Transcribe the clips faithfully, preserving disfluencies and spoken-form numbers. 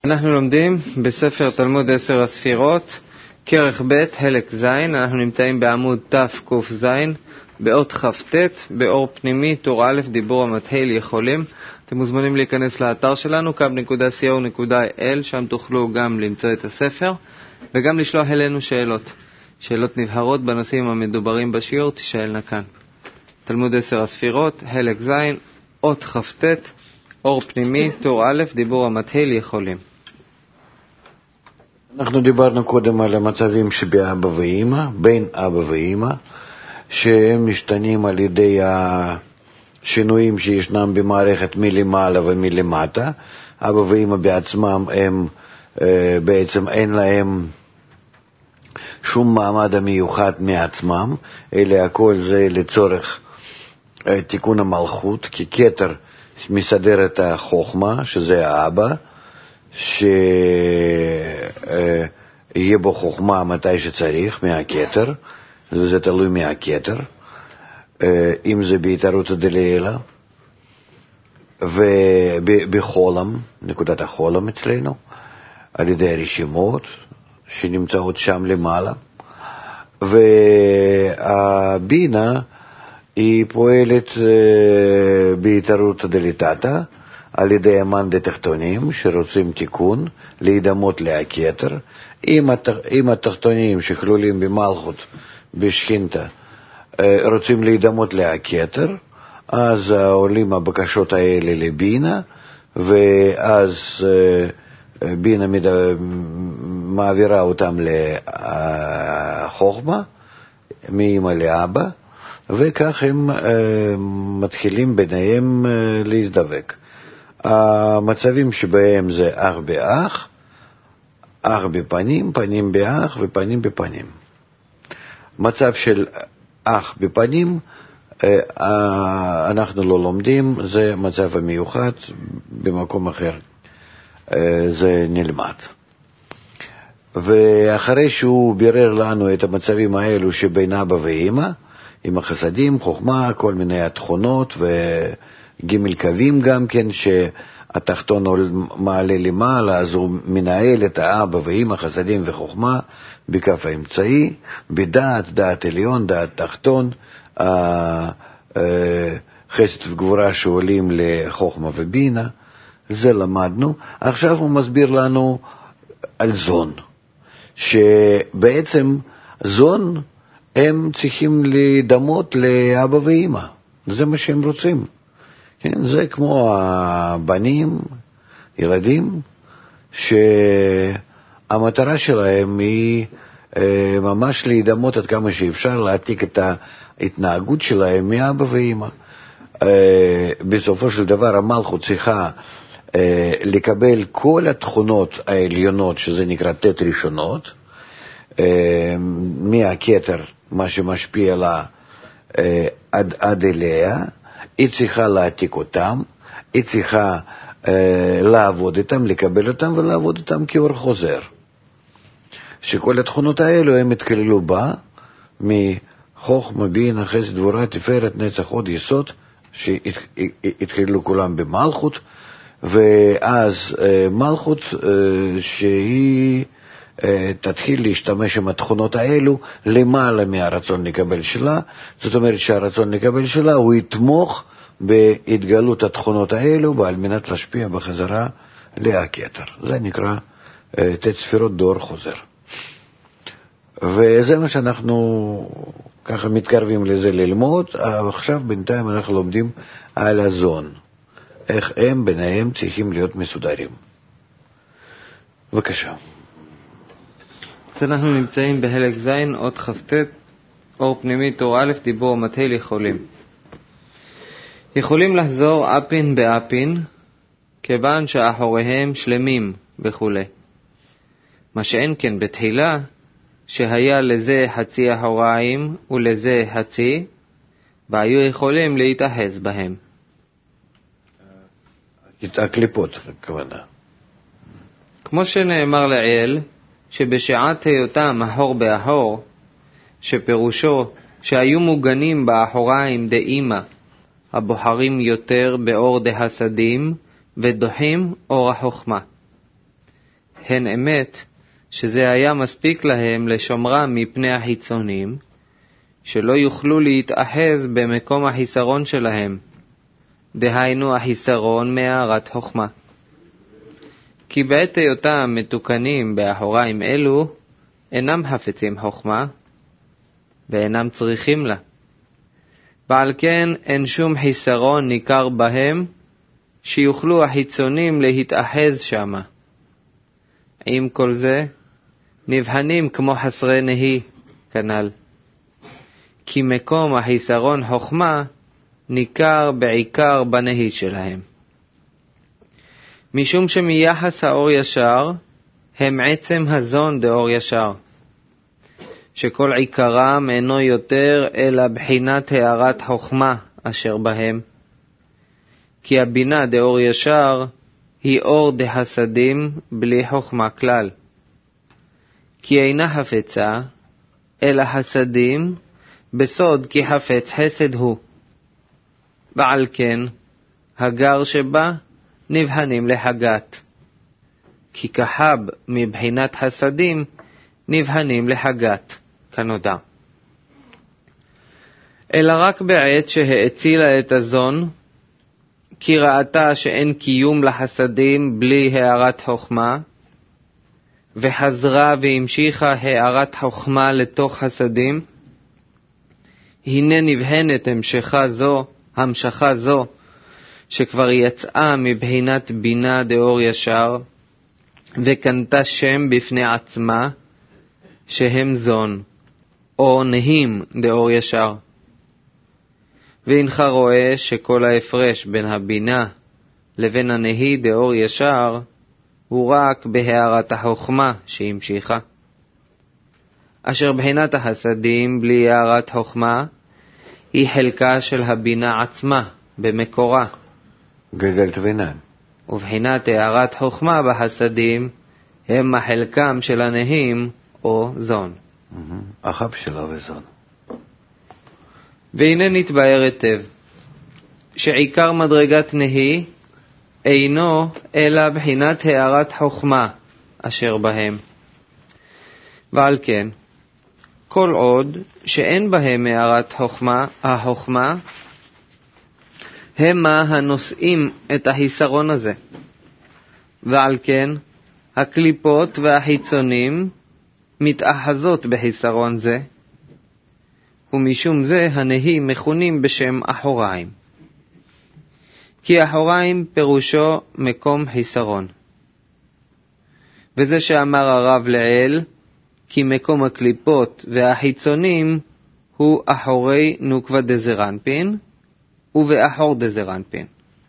אנחנו לומדים בספר תלמוד עשר הספירות, כרך ב' חלק ז', אנחנו נמצאים בעמוד תק"ז, באות כ"ט, באור פנימי, טור א', דיבור המתחיל יכולים. אתם מוזמנים להיכנס לאתר שלנו, קו נקודה סי או נקודה איי אל, שם תוכלו גם למצוא את הספר, וגם לשלוח אלינו שאלות. שאלות נבהרות בנושאים המדוברים בשיעור, תשאלנה כאן. תלמוד עשר הספירות, חלק ז', אות כ"ט, אור פנימי, טור א', דיבור המתחיל יכולים. אנחנו דיברנו קודם על המצבים שבאבא ואמא, בין אבא ואמא, שהם משתנים על ידי השינויים שישנם במערכת מלמעלה ומלמטה. אבא ואמא בעצמם הם בעצם אין להם שום מעמד המיוחד מעצמם, אלא הכל זה לצורך תיקון המלכות, כי כתר מסדר את החוכמה, שזה האבא, שיהיה בו חוכמה מתי שצריך מהכתר, וזה תלוי מהכתר, אם זה בהתערותא דלעילא, ובחולם, נקודת החולם אצלנו, על ידי הרשימות שנמצאות שם למעלה, והבינה היא פועלת בהתערותא דלתתא, על ידי המאן דתחתונים שרוצים תיקון, להידמות להכתר. אם התחתונים שכלולים במלכות, בשכינתא, רוצים להידמות להכתר, אז עולים הבקשות האלה לבינה, ואז בינה מעבירה אותם לחוכמה, מאמא לאבא, וכך הם מתחילים ביניהם להזדבק. המצבים שבהם זה אח באח, אח בפנים, פנים באח ופנים בפנים. מצב של אח בפנים אנחנו לא לומדים, זה מצב המיוחד, במקום אחר זה נלמד. ואחרי שהוא בירר לנו את המצבים האלו שבין אבא ואמא, עם החסדים, חוכמה, כל מיני התכונות וג' קווים גם כן, שהתחתון מעלה למעלה, אז הוא מנהל את האבא ואמא, חסדים וחוכמה, בכף האמצעי, בדעת, דעת עליון, דעת תחתון, חסד וגבורה שעולים לחוכמה ובינה, זה למדנו. עכשיו הוא מסביר לנו על זון, שבעצם זון הם צריכים להידמות לאבא ואמא, זה מה שהם רוצים. כן? זה כמו הבנים, ילדים, שהמטרה שלהם היא ממש להידמות עד כמה שאפשר, להעתיק את ההתנהגות שלהם מאבא ואמא. בסופו של דבר המלכות צריכה לקבל כל התכונות העליונות, שזה נקרא תת ראשונות, מהכתר, מה שמשפיע לה עד, עד אליה, היא צריכה להעתיק אותם, היא צריכה לעבוד איתם, לקבל אותם ולעבוד איתם כאור חוזר. שכל התכונות האלו הם התכללו בה, מחוכמה, בינה, חסד, גבורה, תפארת, נצח, הוד, יסוד, שהתכללו כולם במלכות, ואז מלכות שהיא תתחיל להשתמש עם התכונות האלו למעלה מהרצון לקבל שלה. זאת אומרת שהרצון לקבל שלה הוא יתמוך בהתגלות התכונות האלו ועל מנת להשפיע בחזרה להכתר. זה נקרא תת ספירות דור חוזר, וזה מה שאנחנו ככה מתקרבים לזה ללמוד. עכשיו בינתיים אנחנו לומדים על הזון, איך הם ביניהם צריכים להיות מסודרים. בבקשה. אז אנחנו נמצאים בחלק ז', אות כ"ט, אור פנימי, טור א', דיבור המתחיל יכולים. יכולים לחזור אפין באפין, כיוון שאחוריהם שלמים וכו'. מה שאין כן בתחילה, שהיה לזה חצי אחוריים ולזה חצי, והיו יכולים להתאחז בהם. הקליפות, הכוונה. כמו שנאמר לעיל, שבשעת היותם אחור באחור, שפירושו שהיו מוגנים באחוריים דאמא, הבוחרים יותר באור דהסדים ודוחים אור החוכמה. הן אמת שזה היה מספיק להם לשומרם מפני החיצונים, שלא יוכלו להתאחז במקום החיסרון שלהם, דהיינו החיסרון מהארת חוכמה. כי בעת היותם מתוקנים באחוריים אלו, אינם חפצים חוכמה, ואינם צריכים לה. ועל כן אין שום חיסרון ניכר בהם, שיוכלו החיצונים להתאחז שמה. עם כל זה, נבחנים כמו חסרי נהי, כנ"ל. כי מקום החיסרון חוכמה ניכר בעיקר בנהי שלהם. משום שמיחס האור ישר, הם עצם הזון דאור ישר, שכל עיקרם אינו יותר אלא בחינת הערת חוכמה אשר בהם. כי הבינה דאור ישר היא אור דחסדים בלי חוכמה כלל. כי אינה חפצה, אלא חסדים בסוד כי חפץ חסד הוא. ועל כן, הגר שבה נבחנים לחגת. כי כחב מבחינת חסדים נבחנים לחגת, כנודע. אלא רק בעת שהאצילה את הזון, כי ראתה שאין קיום לחסדים בלי הערת חוכמה, וחזרה והמשיכה הערת חוכמה לתוך חסדים, הנה נבחנת המשכה זו, המשכה זו, שכבר יצאה מבחינת בינה דאור ישר, וקנתה שם בפני עצמה, שהם זון, או נהים דאור ישר. והנך רואה שכל ההפרש בין הבינה לבין הנהי דאור ישר, הוא רק בהערת החוכמה שהמשיכה. אשר בחינת החסדים בלי הערת חוכמה, היא חלקה של הבינה עצמה, במקורה. גלגל תבינן. ובחינת הערת חוכמה בחסדים, הם החלקם של הנהים או זון. אחב שלו וזון. והנה נתבהר היטב, שעיקר מדרגת נהי אינו אלא בחינת הערת חוכמה אשר בהם. ועל כן, כל עוד שאין בהם הערת חוכמה, החוכמה, המה הנושאים את החיסרון הזה. ועל כן, הקליפות והחיצונים מתאחזות בחיסרון זה, ומשום זה הנהי מכונים בשם אחוריים. כי אחוריים פירושו מקום חיסרון. וזה שאמר הרב לעיל, כי מקום הקליפות והחיצונים הוא אחורי נוקבה דזרנפין, ובאחור דזרנפין.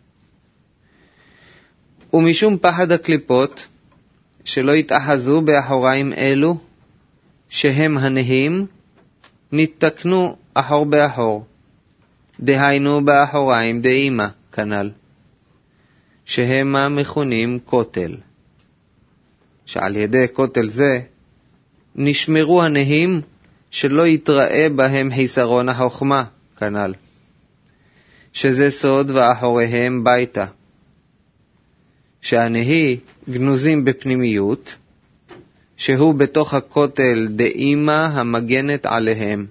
ומשום פחד הקליפות, שלא יתאחזו באחוריים אלו, שהם הנהים, נתקנו אחור באחור, דהיינו באחוריים דאימה, כנ"ל, שהם המכונים כותל. שעל ידי כותל זה, נשמרו הנהים שלא יתראה בהם חיסרון החוכמה, כנ"ל, שזה סוד ואחוריהם ביתה. שהנהי גנוזים בפנימיות, שהוא בתוך הכותל דאימה המגנת עליהם,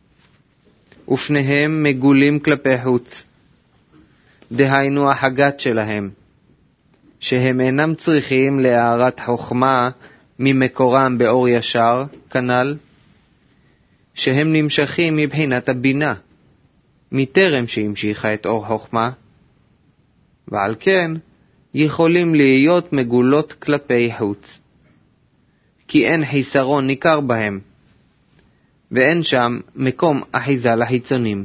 ופניהם מגולים כלפי חוץ, דהיינו החגת שלהם, שהם אינם צריכים להערת חוכמה ממקורם באור ישר, כנ"ל, שהם נמשכים מבחינת הבינה, מטרם שהמשיכה את אור חוכמה, ועל כן יכולים להיות מגולות כלפי חוץ, כי אין חיסרון ניכר בהם, ואין שם מקום אחיזה לחיצונים.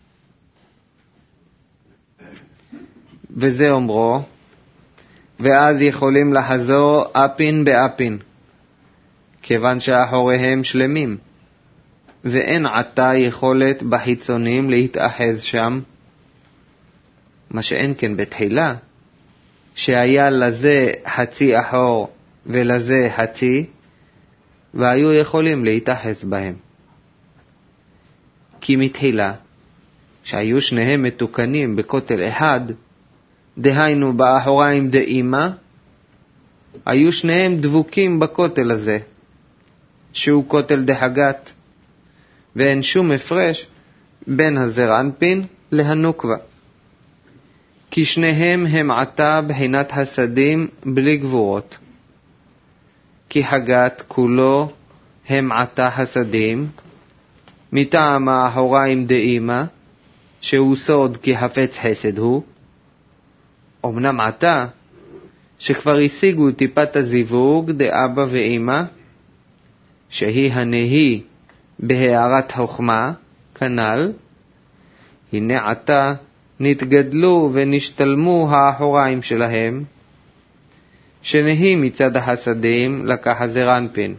וזה אומרו, ואז יכולים לחזור אפין באפין, כיוון שאחוריהם שלמים, ואין עתה יכולת בחיצונים להתאחז שם, מה שאין כן בתחילה, שהיה לזה חצי אחור ולזה חצי, והיו יכולים להתאחז בהם. כי מתחילה, שהיו שניהם מתוקנים בכותל אחד, דהיינו באחוריים דאימה, היו שניהם דבוקים בכותל הזה, שהוא כותל דהגת, ואין שום הפרש בין הזר אנפין להנוקבה, כי שניהם הם עתה בחינת הסדים בלי גבורות, כי הגת כולו הם עתה הסדים, מטעם האחוריים דאימא, שהוא סוד כי חפץ חסד הוא, אמנם עתה, שכבר השיגו טיפת הזיווג דאבא ואימא, שהיא הנהי בהערת חוכמה, כנל, הנה עתה נתגדלו ונשתלמו האחוריים שלהם, שנהי מצד החסדים לקח הזר אנפין,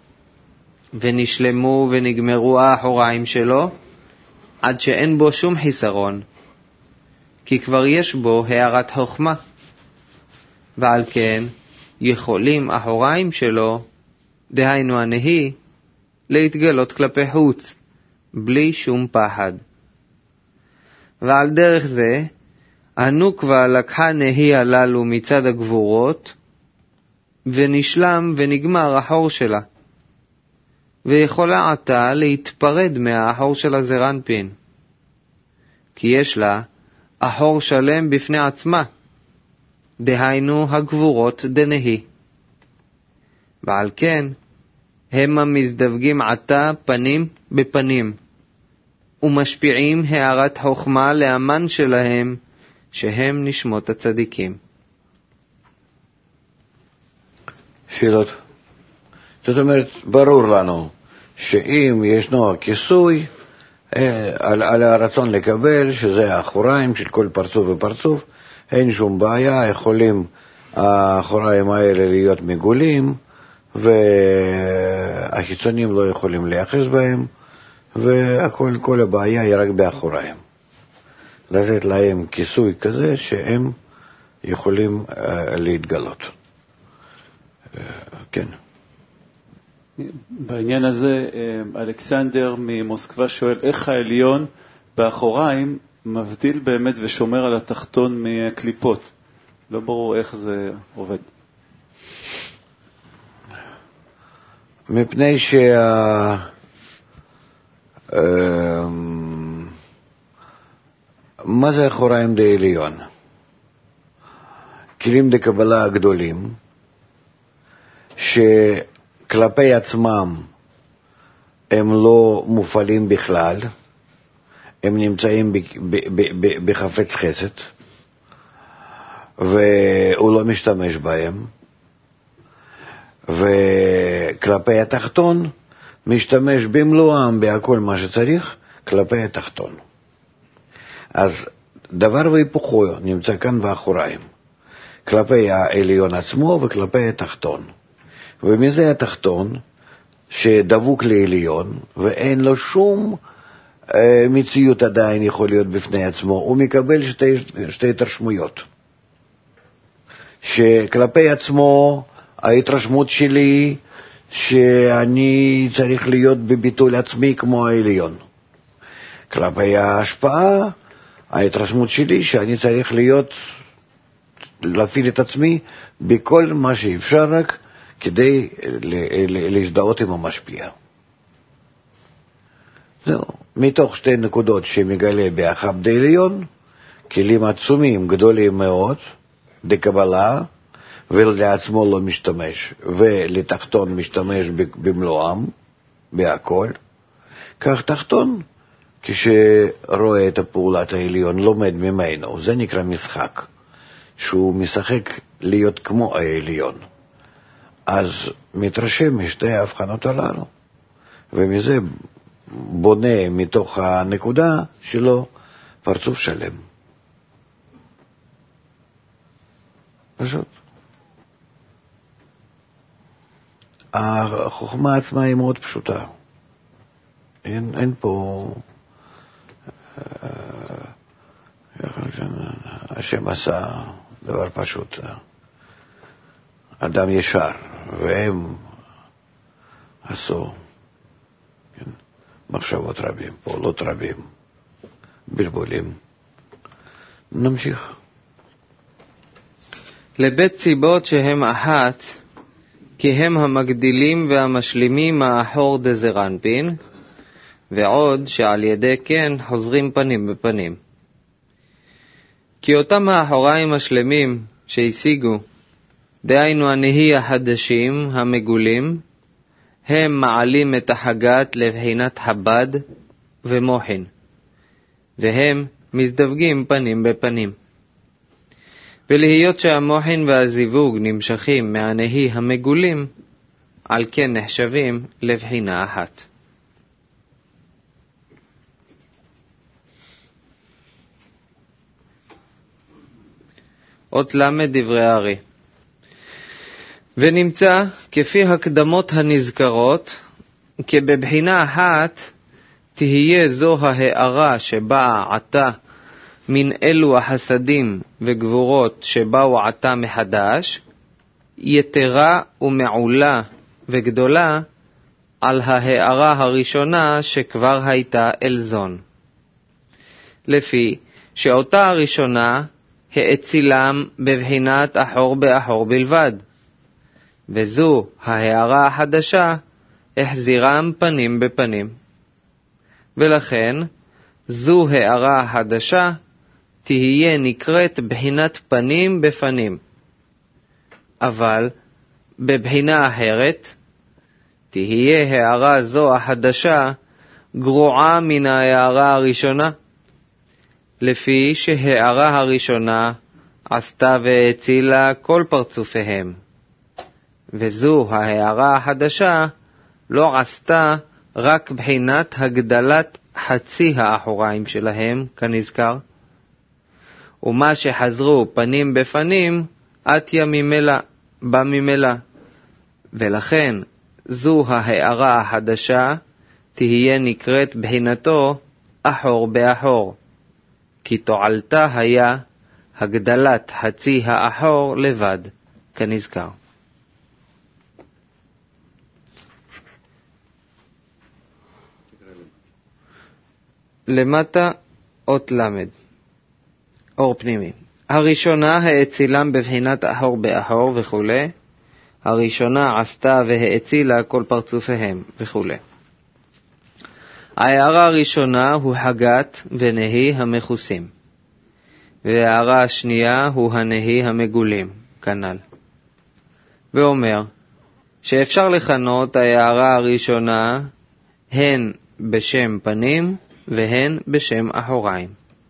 ונשלמו ונגמרו האחוריים שלו, עד שאין בו שום חיסרון, כי כבר יש בו הערת חוכמה, ועל כן יכולים אחוריים שלו, דהיינו הנהי, להתגלות כלפי חוץ, בלי שום פחד. ועל דרך זה, הנוקבה לקחה נהי הללו מצד הגבורות, ונשלם ונגמר החור שלה, ויכולה עתה להתפרד מהאחור של הזר אנפין, כי יש לה אחור שלם בפני עצמה, דהיינו הגבורות דנהי. ועל כן, הם המזדווגים עתה פנים בפנים, ומשפיעים הערת חוכמה לאמן שלהם, שהם נשמות הצדיקים. שאלות. זאת אומרת, ברור לנו שאם ישנו כיסוי על, על הרצון לקבל, שזה האחוריים של כל פרצוף ופרצוף, אין שום בעיה, יכולים האחוריים האלה להיות מגולים, והחיצונים לא יכולים להיחס בהם, והכל, כל הבעיה היא רק באחוריים. לתת להם כיסוי כזה שהם יכולים uh, להתגלות. Uh, כן. בעניין הזה, אלכסנדר ממוסקבה שואל, איך העליון באחוריים מבדיל באמת ושומר על התחתון מקליפות? לא ברור איך זה עובד. מפני שה... מה זה אחוריים דעליון? כלים דקבלה הגדולים, שכלפי עצמם הם לא מופעלים בכלל, הם נמצאים בחפץ חסד, והוא לא משתמש בהם, וכלפי התחתון משתמש במלואם בהכל מה שצריך כלפי התחתון. אז דבר והיפוכו נמצא כאן באחוריים, כלפי העליון עצמו וכלפי התחתון. ומזה התחתון שדבוק לעליון ואין לו שום אה, מציאות עדיין יכול להיות בפני עצמו, הוא מקבל שתי, שתי התרשמויות. שכלפי עצמו ההתרשמות שלי שאני צריך להיות בביטול עצמי כמו העליון. כלפי ההשפעה, ההתרשמות שלי שאני צריך להיות, להפעיל את עצמי בכל מה שאפשר רק כדי להזדהות עם המשפיע. זהו, מתוך שתי נקודות שמגלה באחד דעליון, כלים עצומים גדולים מאוד, דקבלה, ולעצמו לא משתמש, ולתחתון משתמש במלואם, בהכל. כך תחתון, כשרואה את הפעולת העליון, לומד ממנו, זה נקרא משחק, שהוא משחק להיות כמו העליון. אז מתרשם משתי ההבחנות הללו, ומזה בונה מתוך הנקודה שלו פרצוף שלם. פשוט. החוכמה עצמה היא מאוד פשוטה. אין, אין פה... השם עשה דבר פשוט. אדם ישר, והם עשו כן, מחשבות רבים, פעולות רבים, בלבולים. נמשיך. לבית סיבות שהם אחת, כי הם המגדילים והמשלימים מאחור דזרנפין, ועוד שעל ידי כן חוזרים פנים בפנים. כי אותם האחוריים השלמים שהשיגו, דהיינו הנהי החדשים המגולים, הם מעלים את החגת לבחינת חב"ד ומוחין, והם מזדווגים פנים בפנים. ולהיות שהמוחין והזיווג נמשכים מהנהי המגולים, על כן נחשבים לבחינה אחת. אות למד דברי הארי. ונמצא כפי הקדמות הנזכרות, כי בבחינה אחת תהיה זו ההארה שבאה עתה מן אלו החסדים וגבורות שבאו עתה מחדש, יתרה ומעולה וגדולה על ההארה הראשונה שכבר הייתה אלזון. לפי שאותה הראשונה האצילם בבחינת אחור באחור בלבד, וזו ההארה החדשה החזירם פנים בפנים. ולכן זו הערה החדשה תהיה נקראת בחינת פנים בפנים. אבל בבחינה אחרת תהיה הערה זו החדשה גרועה מן ההערה הראשונה, לפי שהערה הראשונה עשתה והצילה כל פרצופיהם, וזו ההערה החדשה לא עשתה רק בחינת הגדלת חצי האחוריים שלהם כנזכר, ומה שחזרו פנים בפנים עתיה ממילא בא ממילא, ולכן זו ההערה החדשה תהיה נקראת בחינתו אחור באחור, כי תועלתה היה הגדלת חצי האחור לבד כנזכר. למטה אות למד, אור פנימי. הראשונה האצילם בבחינת אחור באחור וכו'. הראשונה עשתה והאצילה כל פרצופיהם וכו'. ההערה הראשונה הוא חגת ונהי המכוסים, וההערה השנייה הוא הנהי המגולים כנ"ל. ואומר שאפשר לכנות ההערה הראשונה הן בשם פנים והן בשם אחוריים,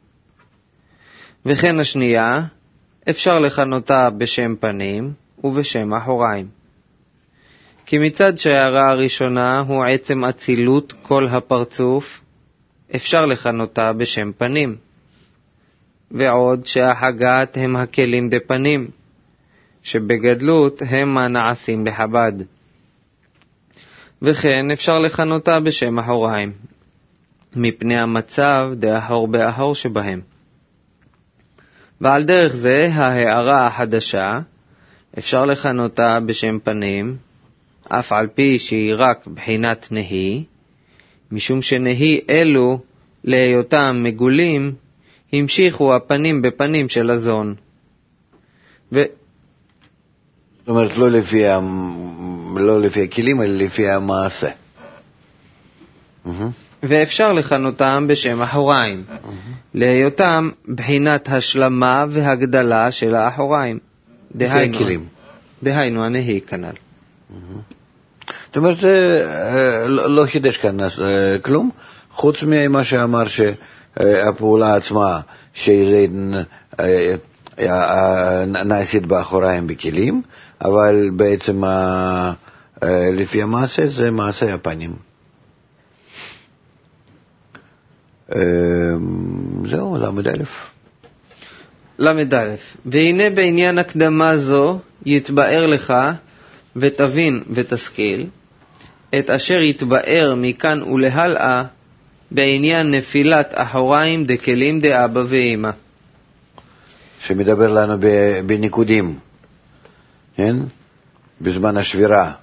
וכן השנייה אפשר לכנותה בשם פנים ובשם אחוריים. כי מצד שההערה הראשונה הוא עצם אצילות כל הפרצוף, אפשר לכנותה בשם פנים, ועוד שהחגת הם הכלים דפנים, שבגדלות הם הנעשים בחב"ד, וכן אפשר לכנותה בשם אחוריים, מפני המצב דאחור באחור שבהם. ועל דרך זה ההערה החדשה אפשר לכנותה בשם פנים, אף על פי שהיא רק בחינת נהי, משום שנהי אלו להיותם מגולים המשיכו הפנים בפנים של הזון. ו... זאת אומרת, לא לפי, ה... לא לפי הכלים, אלא לפי המעשה. ואפשר לכנותם בשם אחוריים, להיותם בחינת השלמה והגדלה של האחוריים. דהיינו, הכלים. דהיינו הנהי כנ"ל. זאת אומרת, לא חידש כאן כלום, חוץ ממה שאמר שהפעולה עצמה שהיא נעשית באחוריים בכלים, אבל בעצם לפי המעשה זה מעשה הפנים. זהו, למד א'. למד א'. והנה בעניין הקדמה זו יתבאר לך ותבין ותשכיל את אשר יתבאר מכאן ולהלאה בעניין נפילת אחוריים דקלים דאבא ואמא, שמדבר לנו בניקודים, כן? בזמן השבירה,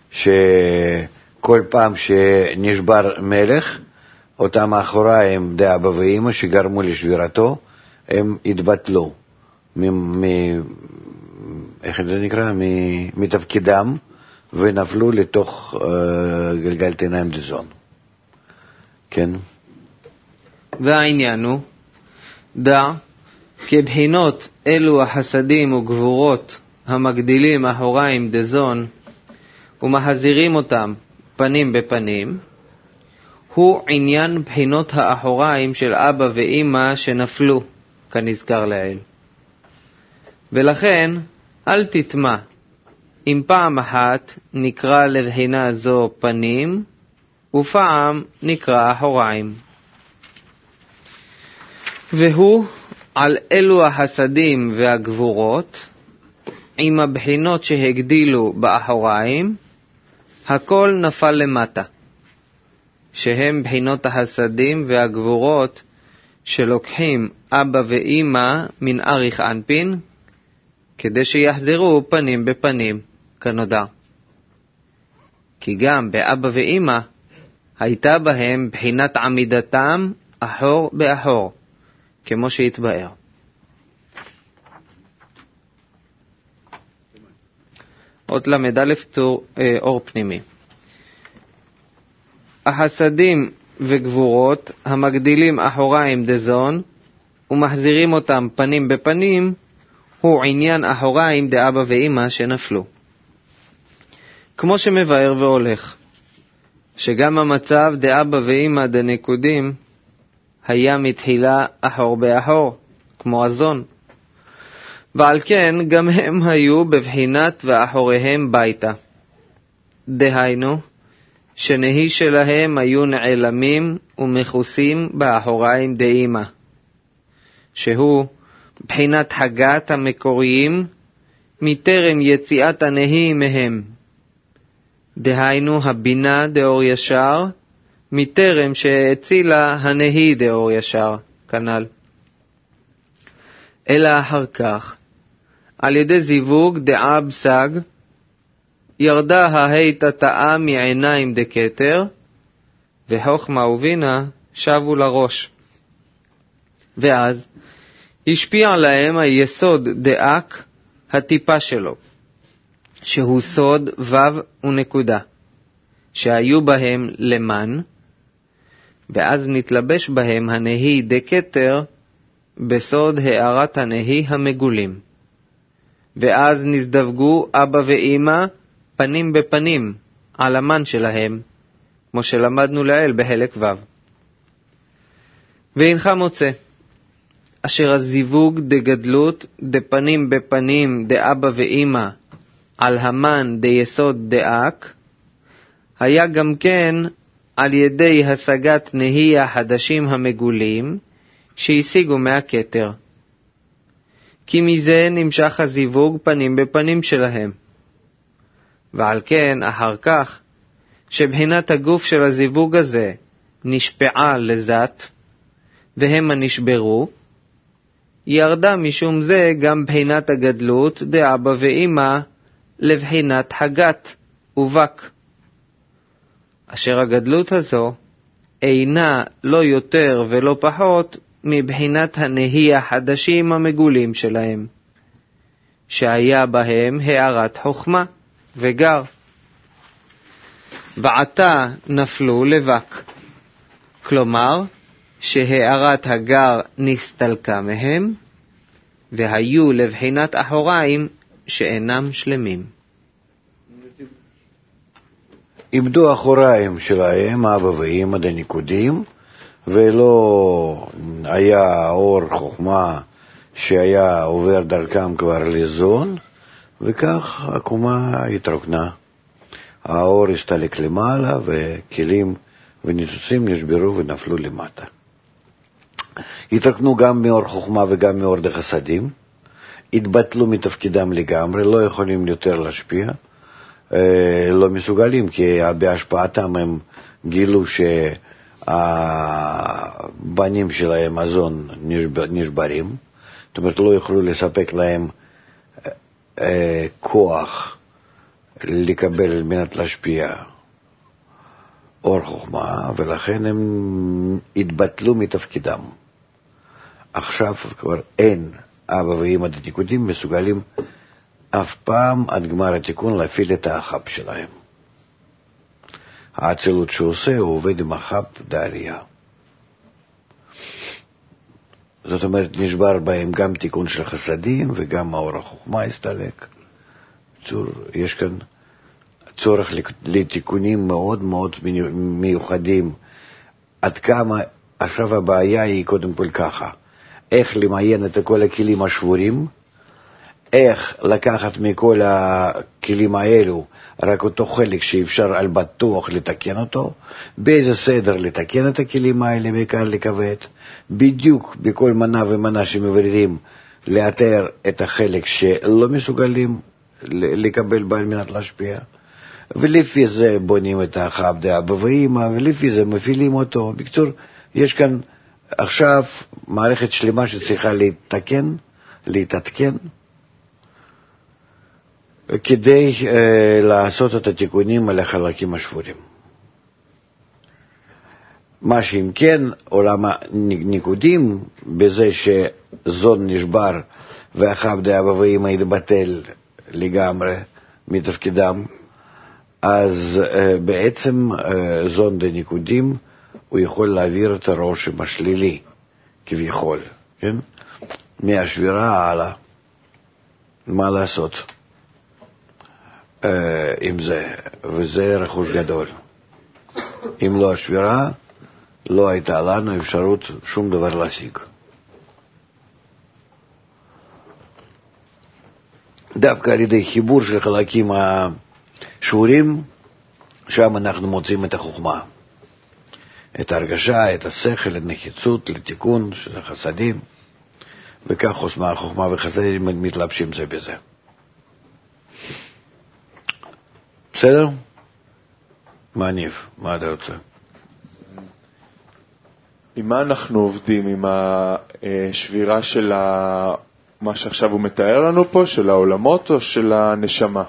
שכל פעם שנשבר מלך, אותם האחוריים דאבא ואמא שגרמו לשבירתו, הם התבטלו איך זה נקרא? מתפקידם, ונפלו לתוך גלגל תיניים דזון. כן? והעניין הוא, דע, כבחינות אלו החסדים וגבורות המגדילים אחוריים דזון ומחזירים אותם פנים בפנים, הוא עניין בחינות האחוריים של אבא ואמא שנפלו, כנזכר לעיל. ולכן אל תטמע אם פעם אחת נקרא לבחינה זו פנים ופעם נקרא אחוריים. והוא על אלו החסדים והגבורות עם הבחינות שהגדילו באחוריים, הכל נפל למטה, שהם בחינות החסדים והגבורות שלוקחים אבא ואמא מן אריך אנפין, כדי שיחזרו פנים בפנים, כנודע. כי גם באבא ואמא הייתה בהם בחינת עמידתם אחור באחור, כמו שהתבאר. עוד למד א' טור אה, אור פנימי. החסדים וגבורות המגדילים אחוריים דזון ומחזירים אותם פנים בפנים, הוא עניין אחוריים דאבא ואמא שנפלו. כמו שמבאר והולך, שגם המצב דאבא ואמא דנקודים היה מתחילה אחור באחור, כמו הזון. ועל כן גם הם היו בבחינת ואחוריהם ביתה. דהיינו, שנהי שלהם היו נעלמים ומחוסים באחוריים דאמא, שהוא בחינת הגת המקוריים מטרם יציאת הנהי מהם. דהיינו הבינה דאור ישר מטרם שהצילה הנהי דאור ישר, כנ"ל. אלא אחר כך, על ידי זיווג דעה בסג, ירדה ההית התאה מעיניים דקטר, וחוכמה ובינה שבו לראש. ואז השפיע להם היסוד דאק הטיפה שלו, שהוא סוד וו ונקודה, שהיו בהם למן, ואז נתלבש בהם הנהי דקטר בסוד הערת הנהי המגולים. ואז נזדווגו אבא ואמא פנים בפנים על המן שלהם, כמו שלמדנו לעיל בחלק ו'. והנך מוצא, אשר הזיווג דגדלות דפנים בפנים דאבא ואמא על המן דיסוד דאק, היה גם כן על ידי השגת נהי החדשים המגולים שהשיגו מהכתר. כי מזה נמשך הזיווג פנים בפנים שלהם. ועל כן, אחר כך, שבחינת הגוף של הזיווג הזה נשפעה לזת, והם הנשברו, ירדה משום זה גם בחינת הגדלות דאבא ואמא לבחינת הגת ובק. אשר הגדלות הזו אינה לא יותר ולא פחות מבחינת הנהי החדשים המגולים שלהם, שהיה בהם הערת חוכמה וגר. ועתה נפלו לבק, כלומר שהערת הגר נסתלקה מהם, והיו לבחינת אחוריים שאינם שלמים. איבדו אחוריים שלהם, אבא ואמא דנקודים, ולא היה אור חוכמה שהיה עובר דרכם כבר לזון, וכך הקומה התרוקנה. האור הסתלק למעלה, וכלים וניצוצים נשברו ונפלו למטה. התרוקנו גם מאור חוכמה וגם מאור דחסדים, התבטלו מתפקידם לגמרי, לא יכולים יותר להשפיע, לא מסוגלים, כי בהשפעתם הם גילו שהבנים שלהם, הזון, נשברים, זאת אומרת, לא יכולו לספק להם כוח לקבל על מנת להשפיע אור חוכמה, ולכן הם התבטלו מתפקידם. עכשיו כבר אין אבא ואמא דנקודים מסוגלים אף פעם עד גמר התיקון להפעיל את האחב שלהם. האצילות שהוא עושה, הוא עובד עם אחב דעלייה. זאת אומרת, נשבר בהם גם תיקון של חסדים וגם האור החוכמה הסתלק. יש כאן צורך לתיקונים מאוד מאוד מיוחדים. עד כמה, עכשיו הבעיה היא קודם כל ככה, איך למיין את כל הכלים השבורים, איך לקחת מכל הכלים האלו רק אותו חלק שאפשר על בטוח לתקן אותו, באיזה סדר לתקן את הכלים האלה מכאן לכבד, בדיוק בכל מנה ומנה שמבררים לאתר את החלק שלא מסוגלים לקבל בה על מנת להשפיע, ולפי זה בונים את האחב דאבא ואמא, ולפי זה מפעילים אותו. בקצור, יש כאן עכשיו מערכת שלמה שצריכה להתקן, להתעדכן, כדי uh, לעשות את התיקונים על החלקים השבורים. מה שאם כן, עולם הניקודים, בזה שזון נשבר ואחב דאבא ואמא יתבטל לגמרי מתפקידם, אז uh, בעצם uh, זון דניקודים הוא יכול להעביר את הרושם השלילי, כביכול, כן? מהשבירה הלאה. מה לעשות uh, עם זה? וזה רכוש גדול. אם לא השבירה, לא הייתה לנו אפשרות שום דבר להשיג. דווקא על ידי חיבור של חלקים השבורים, שם אנחנו מוצאים את החוכמה, את ההרגשה, את השכל, את נחיצות לתיקון, שזה חסדים, וכך חוסמה החוכמה וחסדים מתלבשים זה בזה. בסדר? מעניב, מה אתה רוצה? עם מה אנחנו עובדים? עם השבירה של ה... מה שעכשיו הוא מתאר לנו פה, של העולמות או של הנשמה?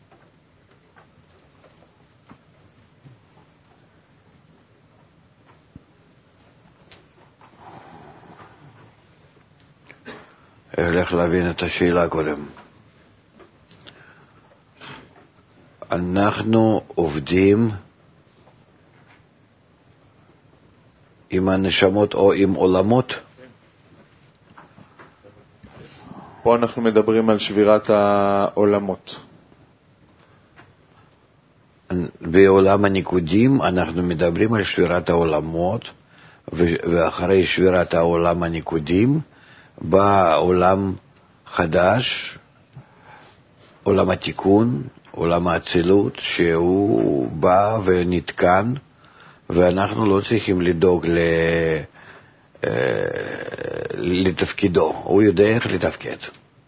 הולך להבין את השאלה קודם. אנחנו עובדים עם הנשמות או עם עולמות? פה אנחנו מדברים על שבירת העולמות. בעולם הניקודים אנחנו מדברים על שבירת העולמות, ואחרי שבירת העולם הניקודים בא עולם חדש, עולם התיקון, עולם האצילות, שהוא בא ונתקן, ואנחנו לא צריכים לדאוג ל... לתפקידו, הוא יודע איך לתפקד.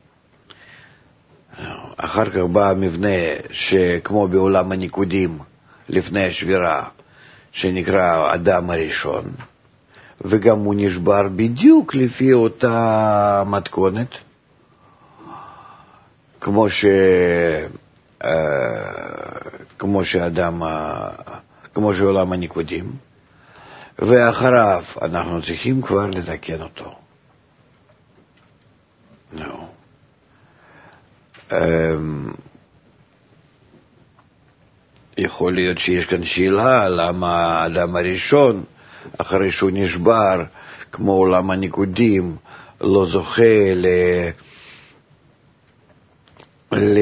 אחר כך בא המבנה שכמו בעולם הניקודים לפני השבירה, שנקרא אדם הראשון, וגם הוא נשבר בדיוק לפי אותה מתכונת, כמו ש כמו שאדם כמו שעולם הניקודים, ואחריו אנחנו צריכים כבר לתקן אותו. No. Um, יכול להיות שיש כאן שאלה למה האדם הראשון אחרי שהוא נשבר כמו עולם הניקודים לא זוכה ל... ל...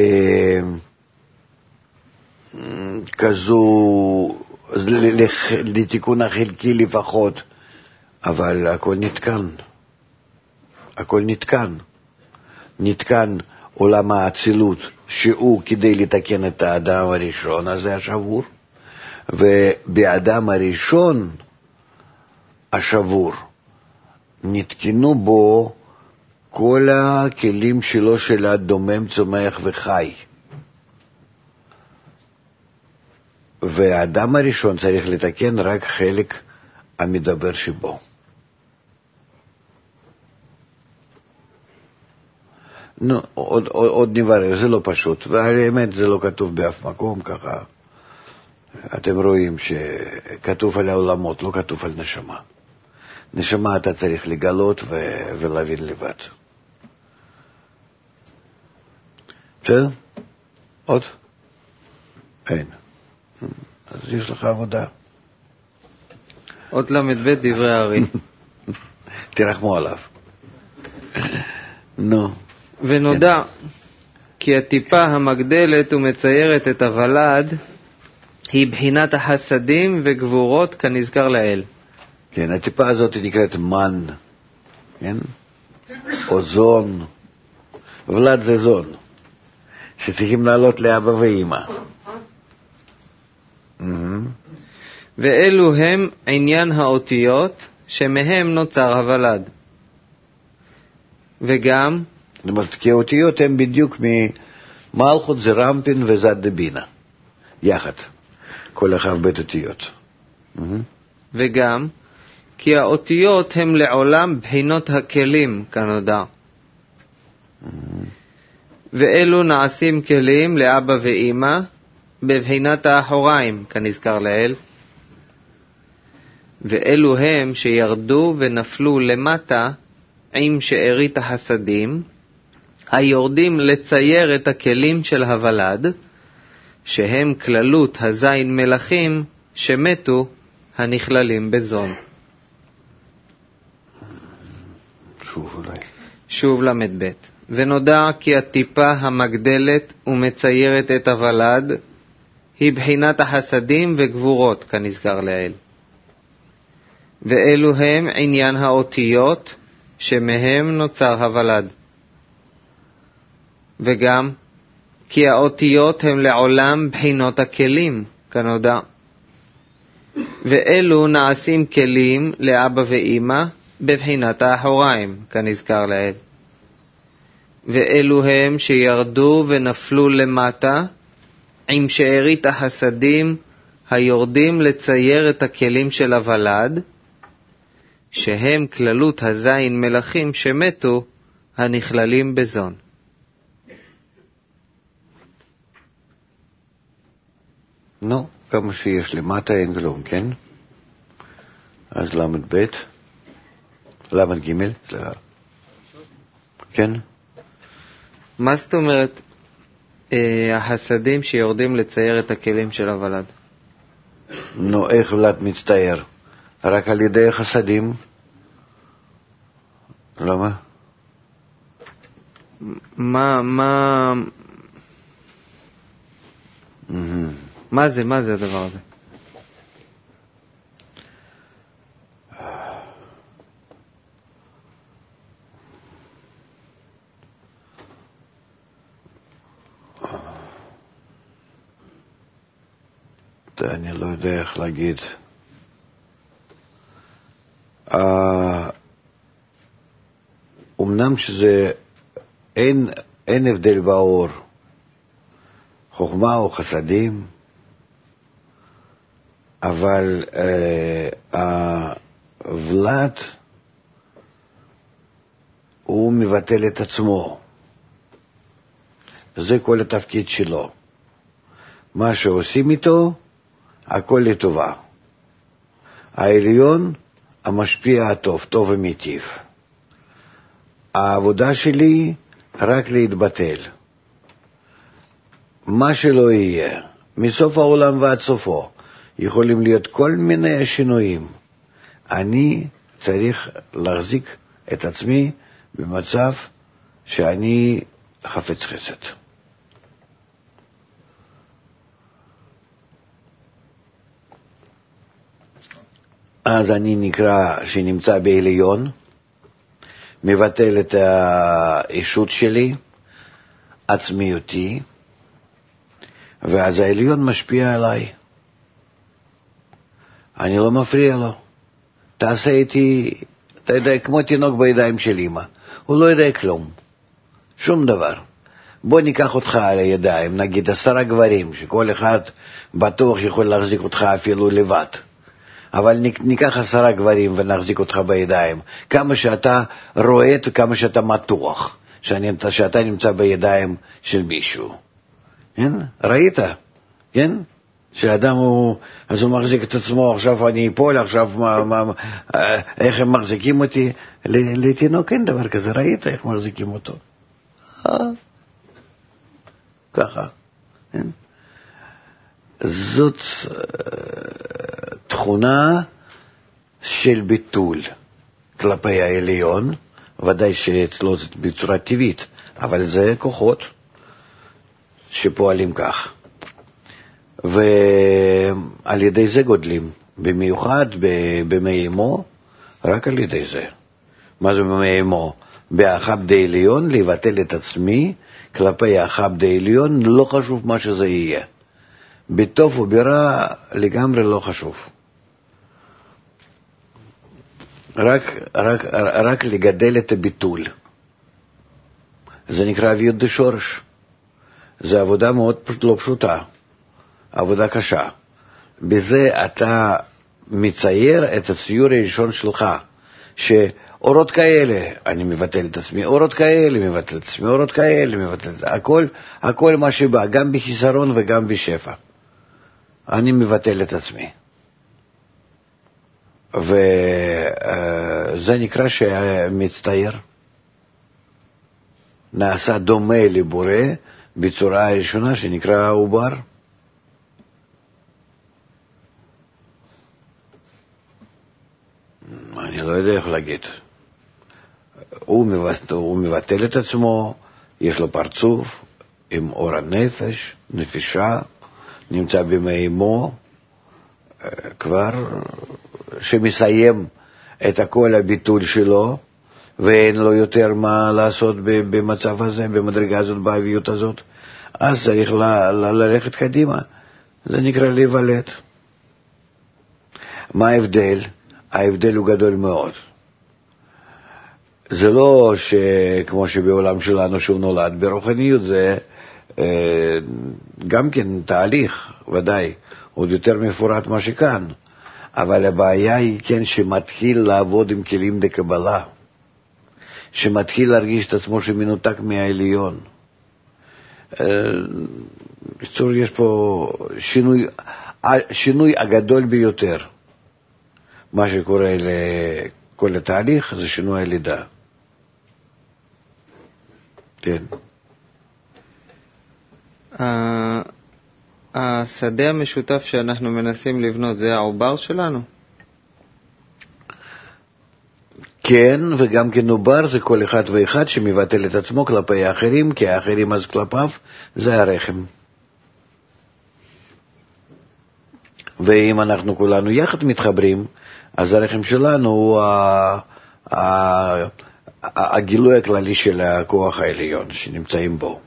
כזו לתיקון החלקי לפחות, אבל הכל נתקן, הכל נתקן, נתקן עולם האצילות שהוא כדי לתקן את האדם הראשון הזה השבור, ובאדם הראשון השבור נתקנו בו כל הכלים שלו של הדומם, צומח וחי, והאדם הראשון צריך לתקן רק חלק המדבר שבו. נו, עוד, עוד, עוד נברר, זה לא פשוט, והאמת זה לא כתוב באף מקום ככה. אתם רואים שכתוב על העולמות, לא כתוב על נשמה. נשמה אתה צריך לגלות ו- ולהבין לבד. בסדר? עוד? אין. אז יש לך עבודה. עוד למד ב' דברי הארי. תרחמו עליו. נו. ונודע כי הטיפה המגדלת ומציירת את הוולד היא בחינת החסדים וגבורות כנזכר לעיל. כן, הטיפה הזאת נקראת מן, כן? או זון. ולד זה זון, שצריכים לעלות לאבא ואמא. ואלו הם עניין האותיות שמהם נוצר הוולד. וגם זאת אומרת, כי האותיות הן בדיוק ממלכות זה רמפין וזד דבינה, יחד, כל אחד בית אותיות. וגם כי האותיות הם לעולם בחינות הכלים כנודע. ואלו נעשים כלים לאבא ואמא בבחינת האחוריים כנזכר לעיל. ואלו הם שירדו ונפלו למטה עם שארית החסדים, היורדים לצייר את הכלים של הוולד, שהם כללות הזין מלכים שמתו הנכללים בזון. שוב אולי. שוב למד ב' ונודע כי הטיפה המגדלת ומציירת את הוולד היא בחינת החסדים וגבורות כנזכר לעיל. ואלו הם עניין האותיות שמהם נוצר הוולד. וגם כי האותיות הם לעולם בחינות הכלים כנודע. ואלו נעשים כלים לאבא ואמא בבחינת האחוריים כנזכר לעיל. ואלו הם שירדו ונפלו למטה עם שארית החסדים היורדים לצייר את הכלים של הוולד, שהם כללות הזין מלכים שמתו הנכללים בזון. נו, כמה שיש למטה אין כלום, כן? אז למד ב' למד ג' סליחה. כן? מה זאת אומרת אה, החסדים שיורדים לצייר את הכלים של הוולד? נו, איך ולד מצטייר? רק על ידי חסדים? למה? מה, מה... Mm-hmm. מה זה, מה זה הדבר הזה? אני לא יודע איך להגיד. אמנם שזה אין, אין הבדל באור, חוכמה או חסדים, אבל אה, הוולד הוא מבטל את עצמו. זה כל התפקיד שלו. מה שעושים איתו, הכל לטובה. העליון, המשפיע הטוב, טוב ומיטיב. העבודה שלי רק להתבטל. מה שלא יהיה, מסוף העולם ועד סופו, יכולים להיות כל מיני שינויים. אני צריך להחזיק את עצמי במצב שאני חפץ חסד. אז אני נקרא שנמצא בעליון, מבטל את האישות שלי, עצמיותי, ואז העליון משפיע עליי. אני לא מפריע לו. תעשה איתי, אתה יודע, כמו תינוק בידיים של אמא. הוא לא יודע כלום. שום דבר. בוא ניקח אותך על הידיים, נגיד עשרה גברים, שכל אחד בטוח יכול להחזיק אותך אפילו לבד. אבל ניקח עשרה גברים ונחזיק אותך בידיים. כמה שאתה רואה וכמה שאתה מתוח, שאתה נמצא בידיים של מישהו. כן? ראית? כן? שאדם הוא, אז הוא מחזיק את עצמו, עכשיו אני אפול, עכשיו מה, מה, איך הם מחזיקים אותי? לתינוק אין דבר כזה, ראית איך מחזיקים אותו? ככה. כן? זאת תכונה של ביטול כלפי העליון, ודאי שאצלו זה בצורה טבעית, אבל זה כוחות שפועלים כך. ועל ידי זה גודלים, במיוחד במי אמו, רק על ידי זה. מה זה במי אמו? באחב די עליון, לבטל את עצמי כלפי האחב די עליון, לא חשוב מה שזה יהיה. בטוב וברע לגמרי לא חשוב. רק, רק, רק לגדל את הביטול. זה נקרא אביות דשורש. זה עבודה מאוד לא פשוטה. עבודה קשה. בזה אתה מצייר את הציור הראשון שלך, שאורות כאלה, אני מבטל את עצמי, אורות כאלה, מבטל את עצמי, אורות כאלה, מבטל את עצמי. הכל, הכל מה שבא, גם בחיסרון וגם בשפע. אני מבטל את עצמי. וזה נקרא שמצטייר. נעשה דומה לבורא בצורה הראשונה שנקרא עובר. אני לא יודע איך להגיד. הוא מבטל, הוא מבטל את עצמו, יש לו פרצוף עם אור הנפש, נפשה, נמצא בימי אמו, כבר שמסיים את כל הביטול שלו, ואין לו יותר מה לעשות במצב הזה, במדרגה הזאת, באביות הזאת, אז צריך ל- ל- ללכת קדימה. זה נקרא להיוולד. מה ההבדל? ההבדל הוא גדול מאוד. זה לא שכמו שבעולם שלנו שהוא נולד, ברוחניות זה אה, גם כן תהליך, ודאי, עוד יותר מפורט מה שכאן. אבל הבעיה היא כן שמתחיל לעבוד עם כלים דקבלה, שמתחיל להרגיש את עצמו שמנותק מהעליון. בקיצור, יש פה שינוי, שינוי הגדול ביותר. מה שקורה לכל התהליך זה שינוי הלידה. כן. השדה המשותף שאנחנו מנסים לבנות זה העובר שלנו? כן, וגם כן עובר זה כל אחד ואחד שמבטל את עצמו כלפי האחרים, כי האחרים אז כלפיו זה הרחם. ואם אנחנו כולנו יחד מתחברים, אז הרחם שלנו הוא הגילוי הכללי של הכוח העליון שנמצאים בו.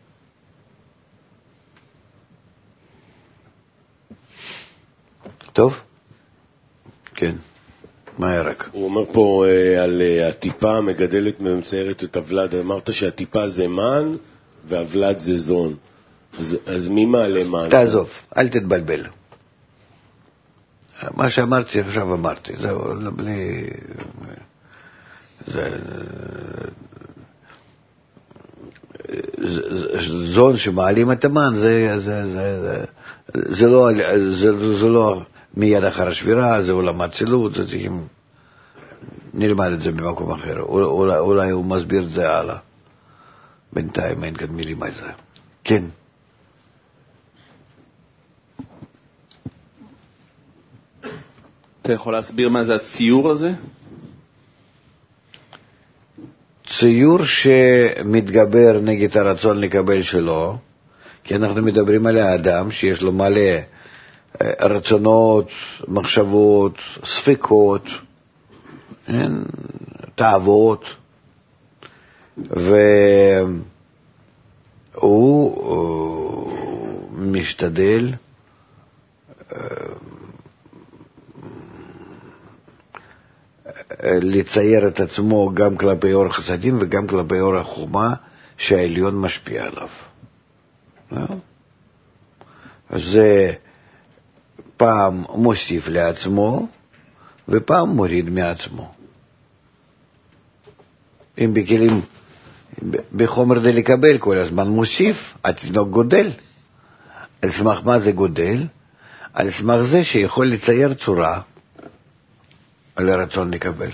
טוב? כן. מה היה רק? הוא אומר פה אה, על אה, הטיפה מגדלת ומציירת את הוולד. אמרת שהטיפה זה מן והוולד זה זון. אז, אז מי מעלה מן? תעזוב, אל תתבלבל. מה שאמרתי עכשיו אמרתי. זה בלי... זה... זון שמעלים את המן, זה, זה, זה, זה, זה, לא, זה, זה לא מיד אחר השבירה, זה עולם הצילות, זה צריכים... נלמד את זה במקום אחר. אולי, אולי הוא מסביר את זה הלאה. בינתיים אין כאן מילים על זה. כן. אתה יכול להסביר מה זה הציור הזה? ציור שמתגבר נגד הרצון לקבל שלו, כי אנחנו מדברים על האדם שיש לו מלא רצונות, מחשבות, ספקות, תאוות, והוא משתדל לצייר את עצמו גם כלפי אור חסדים וגם כלפי אור החומה שהעליון משפיע עליו. זה פעם מוסיף לעצמו ופעם מוריד מעצמו. אם בכלים, בחומר די לקבל כל הזמן מוסיף, התינוק גודל. על סמך מה זה גודל? על סמך זה שיכול לצייר צורה על הרצון לקבל.